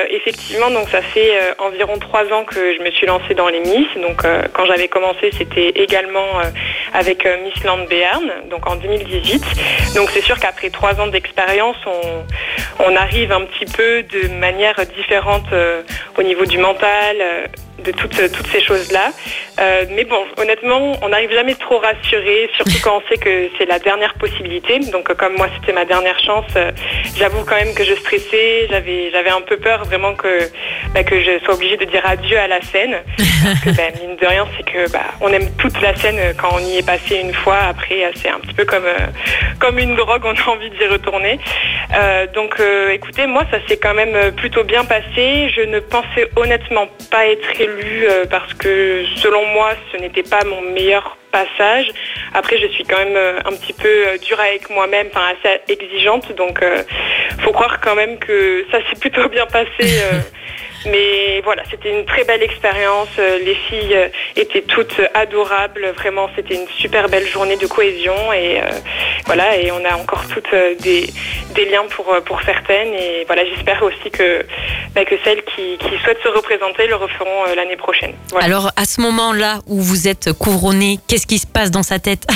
effectivement, donc ça fait environ 3 ans que je me suis lancée dans les Miss. Donc quand j'avais commencé, c'était également avec Miss Land Béarn, donc en 2018. Donc c'est sûr qu'après 3 ans d'expérience, on arrive un petit peu de manière différente au niveau du mental, de toutes ces choses-là. Mais bon, honnêtement, on n'arrive jamais trop rassuré, surtout quand on sait que c'est la dernière possibilité. Donc comme moi, c'était ma dernière chance, j'avoue quand même que je stressais, j'avais un peu peur vraiment que je sois obligée de dire adieu à la scène. Parce que mine de rien, c'est que on aime toute la scène quand on y est passé une fois. Après, c'est un petit peu comme une drogue, on a envie d'y retourner. Donc écoutez, moi, ça s'est quand même plutôt bien passé. Je ne pensais honnêtement pas être élue parce que selon moi, ce n'était pas mon meilleur passage. Après, je suis quand même un petit peu dure avec moi-même, assez exigeante. Donc, faut croire quand même que ça s'est plutôt bien passé. Mais voilà, c'était une très belle expérience. Les filles étaient toutes adorables. Vraiment, c'était une super belle journée de cohésion. Et voilà, et on a encore toutes des liens pour certaines. Et voilà, j'espère aussi que celles qui souhaitent se représenter le referont l'année prochaine. Voilà. Alors, à ce moment-là où vous êtes couronnée, qu'est-ce qui se passe dans sa tête?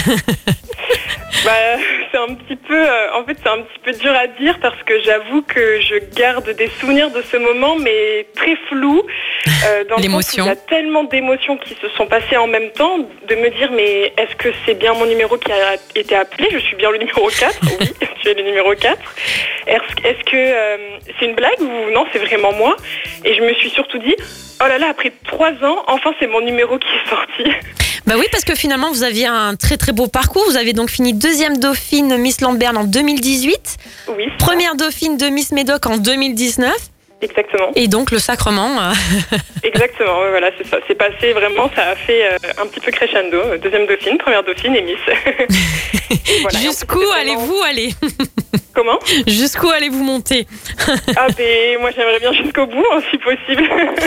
C'est un petit peu, c'est un petit peu dur à dire parce que j'avoue que je garde des souvenirs de ce moment, mais très flous. Dans le sens où il y a tellement d'émotions qui se sont passées en même temps, de me dire, mais est-ce que c'est bien mon numéro qui a été appelé? Je suis bien le numéro 4. Oui, tu es le numéro 4. Est-ce que c'est une blague ou non, c'est vraiment moi? Et je me suis surtout dit, oh là là, après 3 ans, enfin c'est mon numéro qui est sorti. Oui, parce que finalement, vous aviez un très très beau parcours. Vous avez donc fini 2e dauphine Miss Land Béarn en 2018. Oui. Première dauphine de Miss Médoc en 2019. Exactement. Et donc le sacrement. Exactement, voilà, c'est ça. C'est passé vraiment, ça a fait un petit peu crescendo. 2e dauphine, première dauphine et Miss. Voilà, jusqu'où allez-vous aller? Comment? Jusqu'où allez-vous monter? Moi j'aimerais bien jusqu'au bout, si possible.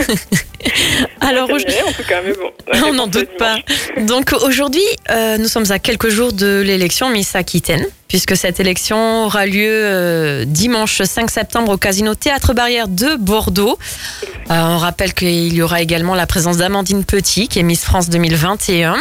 Alors, en tout cas, mais bon. On n'en doute pas. Donc aujourd'hui, nous sommes à quelques jours de l'élection Miss Aquitaine, puisque cette élection aura lieu dimanche 5 septembre au Casino Théâtre Barrière de Bordeaux. On rappelle qu'il y aura également la présence d'Amandine Petit, qui est Miss France 2021.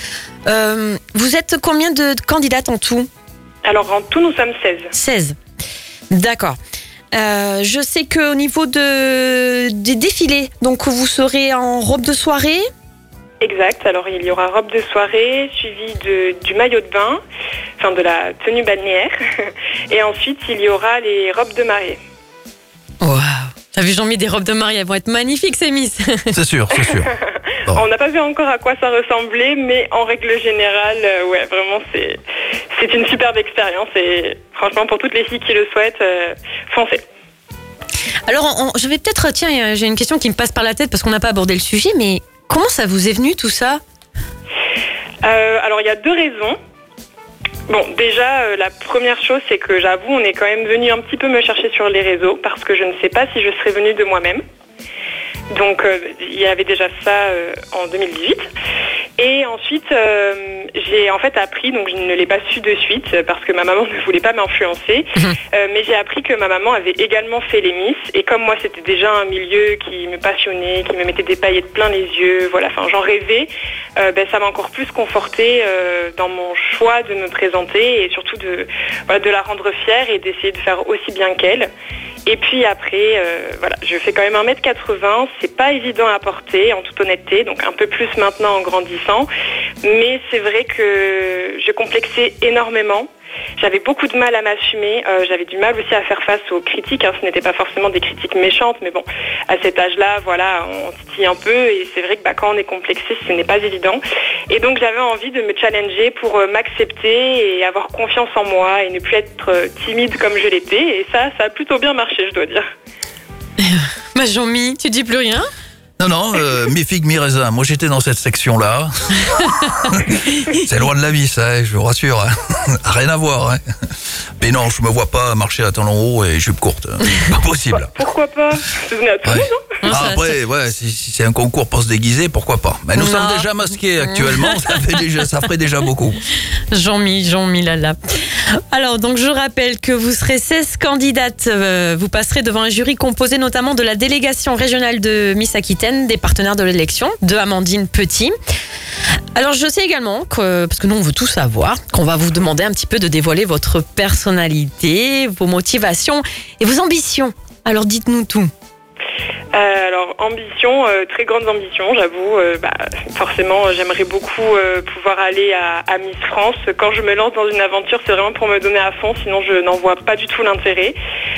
Vous êtes combien de candidates en tout? Alors en tout, nous sommes 16. 16. D'accord. Je sais qu'au niveau des défilés, donc vous serez en robe de soirée? Exact, alors il y aura robe de soirée, suivie du maillot de bain, de la tenue balnéaire, et ensuite il y aura les robes de mariée. Waouh! T'as vu, Jean-Mi, des robes de mariée, elles vont être magnifiques, ces Miss. C'est sûr. Bon. On n'a pas vu encore à quoi ça ressemblait, mais en règle générale, vraiment c'est une superbe expérience et franchement pour toutes les filles qui le souhaitent, foncez. Alors je vais peut-être, tiens, j'ai une question qui me passe par la tête parce qu'on n'a pas abordé le sujet, mais comment ça vous est venu tout ça? Alors il y a 2 raisons. Bon, déjà, la première chose, c'est que j'avoue, on est quand même venu un petit peu me chercher sur les réseaux parce que je ne sais pas si je serais venue de moi-même. Donc, il y avait déjà ça en 2018. Et ensuite, j'ai en fait appris, donc je ne l'ai pas su de suite parce que ma maman ne voulait pas m'influencer, mais j'ai appris que ma maman avait également fait les Miss. Et comme moi, c'était déjà un milieu qui me passionnait, qui me mettait des paillettes plein les yeux, voilà, j'en rêvais, ça m'a encore plus confortée dans mon choix de me présenter et surtout de la rendre fière et d'essayer de faire aussi bien qu'elle. Et puis après, je fais quand même 1m80, c'est pas évident à porter en toute honnêteté, donc un peu plus maintenant en grandissant, mais c'est vrai que je complexais énormément. J'avais beaucoup de mal à m'assumer, j'avais du mal aussi à faire face aux critiques, ce n'était pas forcément des critiques méchantes, mais bon, à cet âge-là, voilà, on titille un peu et c'est vrai que quand on est complexé, ce n'est pas évident. Et donc j'avais envie de me challenger pour m'accepter et avoir confiance en moi et ne plus être timide comme je l'étais et ça a plutôt bien marché, je dois dire. Jean-Mi, tu dis plus rien? Non, mi-figue, mi-raisin. Moi, j'étais dans cette section-là. C'est loin de la vie, ça, je vous rassure. Hein. Rien à voir. Hein. Mais non, je me vois pas marcher à talons hauts et jupe courte. Pas possible. Pourquoi pas? Vous venez à Toulouse, non? Après, si c'est un concours pour se déguiser, pourquoi pas. Mais nous sommes déjà masqués actuellement, ça ferait déjà beaucoup. Jean-Mi Lala. Alors, donc, je rappelle que vous serez 16 candidates. Vous passerez devant un jury composé notamment de la délégation régionale de Miss Aquitaine, des partenaires de l'élection, de Amandine Petit. Alors, je sais également parce que nous, on veut tout savoir, qu'on va vous demander un petit peu de dévoiler votre personnalité, vos motivations et vos ambitions. Alors, dites-nous tout. Alors, ambition, très grandes ambitions, j'avoue. Forcément, j'aimerais beaucoup pouvoir aller à Miss France. Quand je me lance dans une aventure, c'est vraiment pour me donner à fond, sinon je n'en vois pas du tout l'intérêt.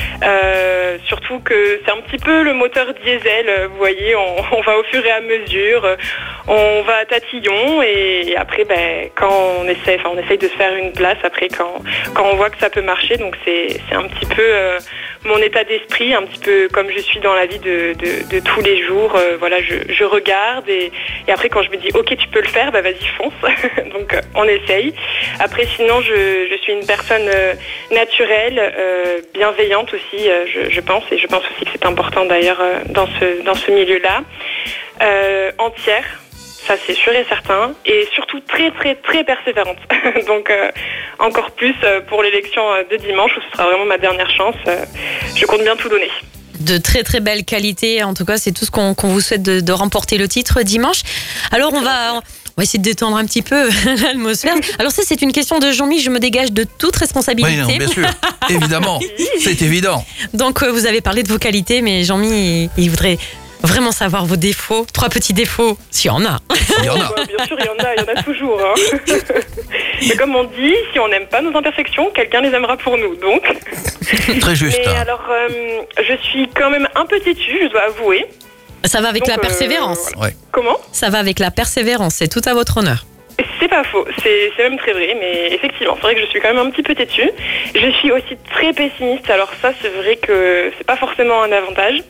Surtout que c'est un petit peu le moteur diesel, vous voyez, on va au fur et à mesure, on va à tatillon et après, quand on essaye de se faire une place, après quand on voit que ça peut marcher, donc c'est un petit peu mon état d'esprit, un petit peu comme je suis dans la vie de tous les jours. Voilà, je regarde et après quand je me dis ok, tu peux le faire, vas-y fonce. Donc on essaye. Après sinon je suis une personne naturelle, bienveillante aussi, je pense, et je pense aussi que c'est important d'ailleurs dans ce milieu-là. Entière. Ça, c'est sûr et certain. Et surtout très, très, très persévérante. Donc, encore plus pour l'élection de dimanche, où ce sera vraiment ma dernière chance. Je compte bien tout donner. De très, très belles qualités. En tout cas, c'est tout ce qu'on vous souhaite de remporter le titre dimanche. Alors, on va essayer de détendre un petit peu l'atmosphère. Alors ça, c'est une question de Jean-Mi. Je me dégage de toute responsabilité. Oui, non, bien sûr. Évidemment. C'est évident. Donc, vous avez parlé de vos qualités, mais Jean-Mi, il voudrait vraiment savoir vos défauts. 3 petits défauts, s'il y en a. Il y en a. Bien sûr, il y en a toujours. Hein. Mais comme on dit, si on n'aime pas nos imperfections, quelqu'un les aimera pour nous. Donc. Très juste. Mais alors, je suis quand même un peu têtue, je dois avouer. Ça va avec la persévérance. Voilà. Ouais. Comment ? Ça va avec la persévérance, c'est tout à votre honneur. C'est pas faux, c'est même très vrai, mais effectivement, c'est vrai que je suis quand même un petit peu têtue. Je suis aussi très pessimiste, alors ça, c'est vrai que c'est pas forcément un avantage.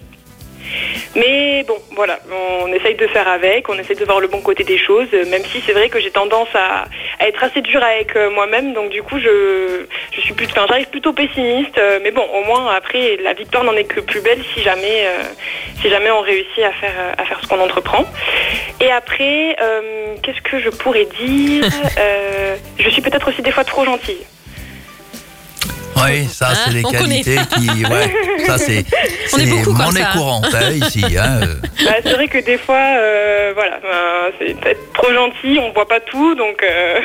Mais bon, voilà, on essaye de faire avec, on essaye de voir le bon côté des choses, même si c'est vrai que j'ai tendance à être assez dure avec moi-même, donc du coup j'arrive plutôt pessimiste, mais bon, au moins après la victoire n'en est que plus belle si jamais on réussit à faire ce qu'on entreprend. Et après, qu'est-ce que je pourrais dire je suis peut-être aussi des fois trop gentille. Oui, ça c'est les qualités qui... Ouais, ça c'est monnaie courante ici. C'est vrai que des fois, c'est peut-être trop gentil, on voit pas tout, donc...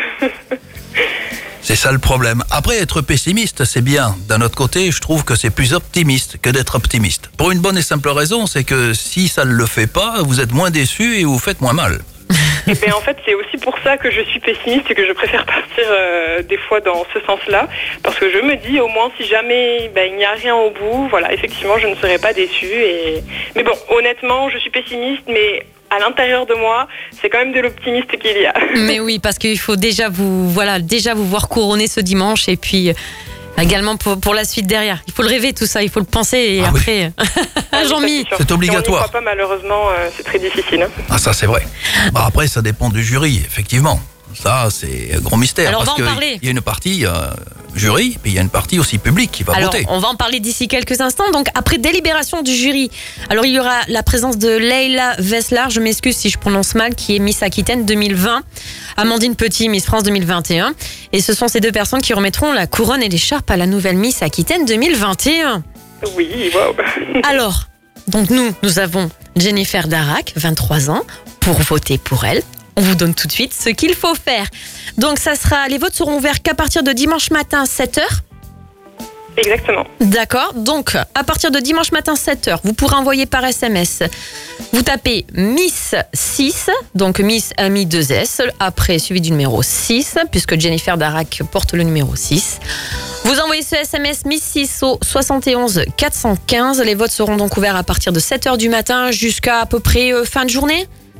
C'est ça le problème. Après, être pessimiste, c'est bien. D'un autre côté, je trouve que c'est plus optimiste que d'être optimiste. Pour une bonne et simple raison, c'est que si ça ne le fait pas, vous êtes moins déçu et vous faites moins mal. Et bien en fait c'est aussi pour ça que je suis pessimiste et que je préfère partir des fois dans ce sens-là, parce que je me dis au moins si jamais il n'y a rien au bout, voilà, effectivement je ne serai pas déçue. Mais bon, honnêtement je suis pessimiste, mais à l'intérieur de moi c'est quand même de l'optimiste qu'il y a. Mais oui, parce qu'il faut déjà vous voir couronner ce dimanche et puis également pour la suite derrière. Il faut le rêver tout ça, il faut le penser et après... Oui. Jean-Mi, c'est obligatoire. Si on n'y croit pas, malheureusement, c'est très difficile. Ah ça c'est vrai. Après ça dépend du jury, effectivement. Ça c'est un gros mystère. Alors, parce on va en parler. Il y a une partie jury, puis il y a une partie aussi publique qui va voter. On va en parler d'ici quelques instants. Donc après délibération du jury, alors il y aura la présence de Leila Veslar, je m'excuse si je prononce mal, qui est Miss Aquitaine 2020, Amandine Petit, Miss France 2021. Et ce sont ces 2 personnes qui remettront la couronne et l'écharpe à la nouvelle Miss Aquitaine 2021. Oui, waouh. Alors, donc nous avons Jennifer Darac, 23 ans, pour voter pour elle. On vous donne tout de suite ce qu'il faut faire. Donc les votes seront ouverts qu'à partir de dimanche matin 7h. Exactement. D'accord. Donc, à partir de dimanche matin 7h, vous pourrez envoyer par SMS. Vous tapez Miss 6, donc Miss Ami 2S, après suivi du numéro 6, puisque Jennifer Darac porte le numéro 6. Vous envoyez ce SMS Miss 6 au 71 415. Les votes seront donc ouverts à partir de 7h du matin jusqu'à peu près fin de journée.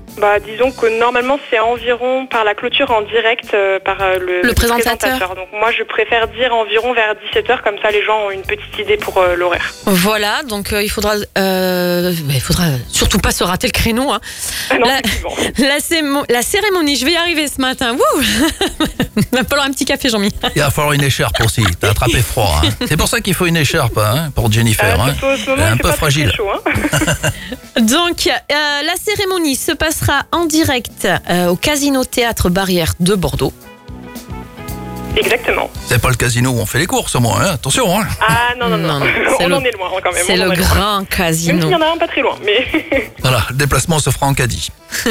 Disons que normalement c'est environ par la clôture en direct par le présentateur. Donc moi je préfère dire environ vers 17h, comme ça les gens ont une petite idée pour l'horaire. Voilà, donc il faudra surtout pas se rater le créneau. Hein. Non, la cérémonie, je vais y arriver ce matin. Wouh. Il va falloir un petit café, Jean-Mi. Il va falloir une écharpe aussi, t'as attrapé froid. Hein. C'est pour ça qu'il faut une écharpe pour Jennifer. Elle est un peu fragile. Chaud, hein. Donc la cérémonie se passera en direct au Casino Théâtre Barrière de Bordeaux. Exactement. C'est pas le casino où on fait les courses, moi, hein. Attention. Hein. Ah non. On en est loin quand même. C'est le grand casino. Même s'il y en a un pas très loin, mais... Voilà, le déplacement se fera en caddie.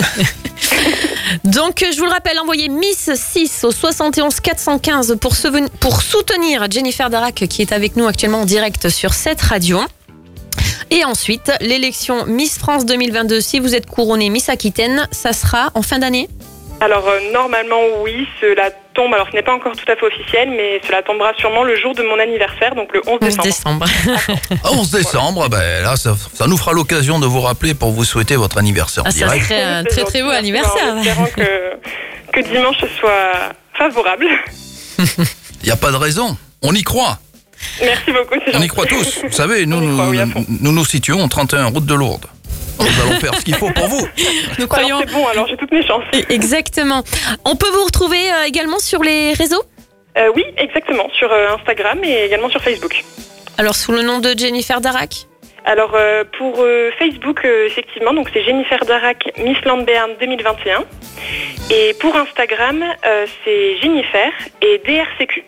Donc, je vous le rappelle, envoyez Miss 6 au 71 415 pour soutenir Jennifer Darach, qui est avec nous actuellement en direct sur cette radio. Et ensuite, l'élection Miss France 2022, si vous êtes couronnée Miss Aquitaine, ça sera en fin d'année ? Alors normalement oui, cela tombe, alors ce n'est pas encore tout à fait officiel, mais cela tombera sûrement le jour de mon anniversaire, donc le 11 décembre. 11 décembre, là ça nous fera l'occasion de vous rappeler pour vous souhaiter votre anniversaire direct. Ça serait un très très beau anniversaire. En espérant que dimanche soit favorable. Il n'y a pas de raison, on y croit. Merci beaucoup. On y croit tous. Vous savez, nous situons 31 route de Lourdes. Nous allons faire ce qu'il faut pour vous. Nous croyons. C'est bon, alors j'ai toutes mes chances. Exactement. On peut vous retrouver également sur les réseaux ? Oui, exactement. Sur Instagram et également sur Facebook. Alors, sous le nom de Jennifer Darach ? Alors, pour Facebook, effectivement, donc c'est Jennifer Darach Miss Land Béarn 2021. Et pour Instagram, c'est Jennifer et DRCQ.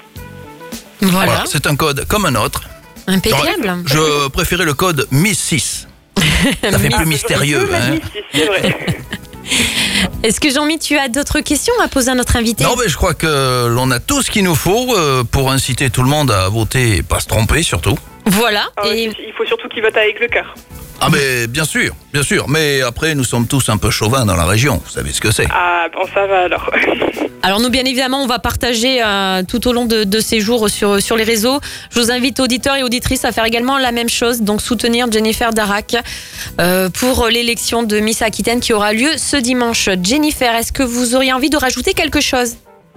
Voilà. C'est un code comme un autre. Impeccable. Je préférais le code Miss 6. Ça fait plus mystérieux. Hein. C'est vrai. Est-ce que Jean-Mi, tu as d'autres questions à poser à notre invité ? Non, mais je crois que l'on a tout ce qu'il nous faut pour inciter tout le monde à voter et pas se tromper surtout. Voilà. Il faut surtout qu'ils votent avec le cœur. Ah mais bien sûr. Mais après, nous sommes tous un peu chauvins dans la région. Vous savez ce que c'est. Ah bon, ça va alors. Alors nous, bien évidemment, on va partager tout au long de ces jours sur les réseaux. Je vous invite, auditeurs et auditrices, à faire également la même chose. Donc soutenir Jennifer Darach pour l'élection de Miss Aquitaine qui aura lieu ce dimanche. Jennifer, est-ce que vous auriez envie de rajouter quelque chose ?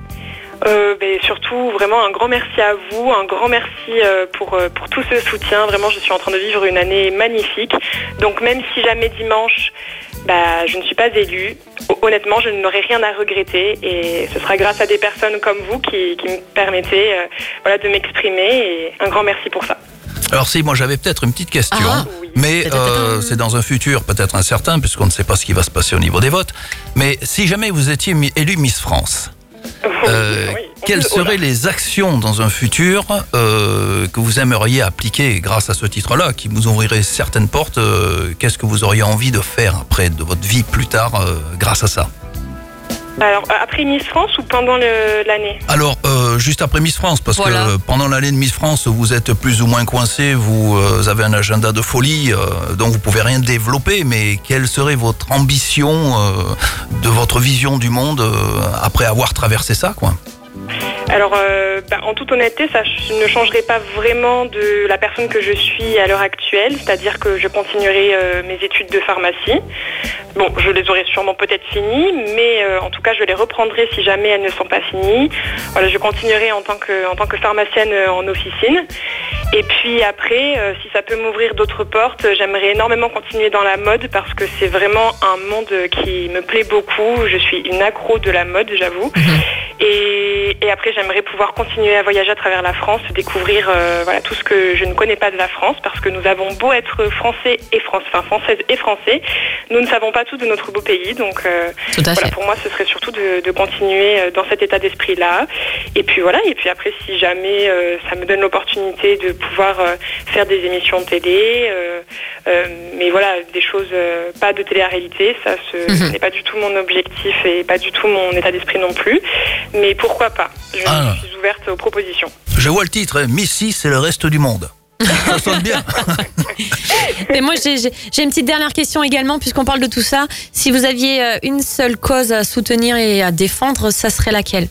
Surtout vraiment un grand merci à vous, un grand merci pour tout ce soutien. Vraiment, je suis en train de vivre une année magnifique. Donc même si jamais dimanche, je ne suis pas élue, honnêtement, je n'aurai rien à regretter et ce sera grâce à des personnes comme vous qui me permettez de m'exprimer et un grand merci pour ça. Alors si, moi j'avais peut-être une petite question, oui. mais c'est dans un futur peut-être incertain puisqu'on ne sait pas ce qui va se passer au niveau des votes. Mais si jamais vous étiez élue Miss France, quelles seraient les actions dans un futur que vous aimeriez appliquer grâce à ce titre-là, qui vous ouvrirait certaines portes? Qu'est-ce que vous auriez envie de faire après de votre vie plus tard grâce à ça? Alors, après Miss France ou pendant l'année? Alors, juste après Miss France, parce voilà. que pendant l'année de Miss France, vous êtes plus ou moins coincé, vous avez un agenda de folie, donc vous pouvez rien développer, mais quelle serait votre ambition de votre vision du monde après avoir traversé ça, quoi? Alors, en toute honnêteté, ça ne changerait pas vraiment de la personne que je suis à l'heure actuelle, c'est-à-dire que je continuerai mes études de pharmacie. Bon, je les aurai sûrement peut-être finies, mais en tout cas, je les reprendrai si jamais elles ne sont pas finies. Voilà, je continuerai en tant que pharmacienne en officine. Et puis après, si ça peut m'ouvrir d'autres portes, j'aimerais énormément continuer dans la mode parce que c'est vraiment un monde qui me plaît beaucoup. Je suis une accro de la mode, j'avoue. Et après, j'aimerais pouvoir continuer à voyager à travers la France, découvrir tout ce que je ne connais pas de la France, parce que nous avons beau être françaises et français, nous ne savons pas tout de notre beau pays. Donc pour moi, ce serait surtout de continuer dans cet état d'esprit-là. Et puis voilà, et puis après, si jamais ça me donne l'opportunité de pouvoir faire des émissions de télé, mais voilà, des choses, pas de télé-réalité, ça ce n'est pas du tout mon objectif et pas du tout mon état d'esprit non plus. Mais pourquoi pas? Je suis ouverte aux propositions. Je vois le titre, hein, Missy, c'est le reste du monde. Ça sonne bien. Mais moi, j'ai une petite dernière question également, puisqu'on parle de tout ça. Si vous aviez une seule cause à soutenir et à défendre, ça serait laquelle?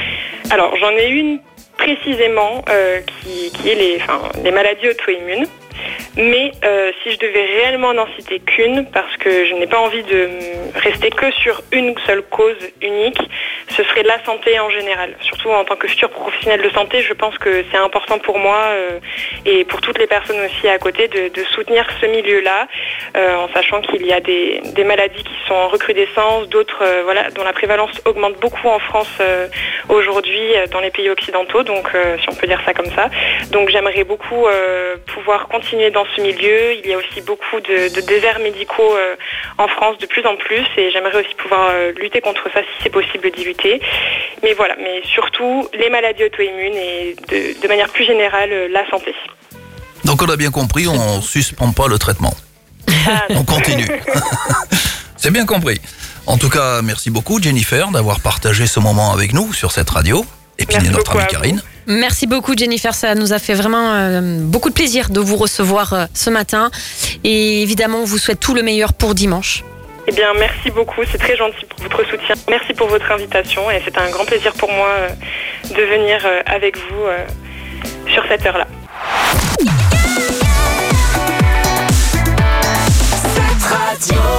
Alors, j'en ai une précisément qui est les maladies auto-immunes. Mais si je devais réellement n'en citer qu'une, parce que je n'ai pas envie de rester que sur une seule cause unique, ce serait la santé en général. Surtout en tant que futur professionnel de santé, je pense que c'est important pour moi et pour toutes les personnes aussi à côté de soutenir ce milieu-là, en sachant qu'il y a des maladies qui sont en recrudescence, d'autres dont la prévalence augmente beaucoup en France aujourd'hui dans les pays occidentaux, donc si on peut dire ça comme ça. Donc j'aimerais beaucoup pouvoir continuer dans ce milieu. Il y a aussi beaucoup de déserts médicaux en France de plus en plus et j'aimerais aussi pouvoir lutter contre ça si c'est possible d'y lutter. Mais voilà, mais surtout les maladies auto-immunes et de manière plus générale la santé. Donc on a bien compris, on suspend pas le traitement. On continue. C'est bien compris. En tout cas, merci beaucoup Jennifer d'avoir partagé ce moment avec nous sur cette radio. Et puis notre amie Karine. Merci beaucoup Jennifer, ça nous a fait vraiment beaucoup de plaisir de vous recevoir ce matin. Et évidemment, on vous souhaite tout le meilleur pour dimanche. Eh bien, merci beaucoup, c'est très gentil pour votre soutien. Merci pour votre invitation et c'est un grand plaisir pour moi de venir avec vous sur cette heure-là. Cette radio.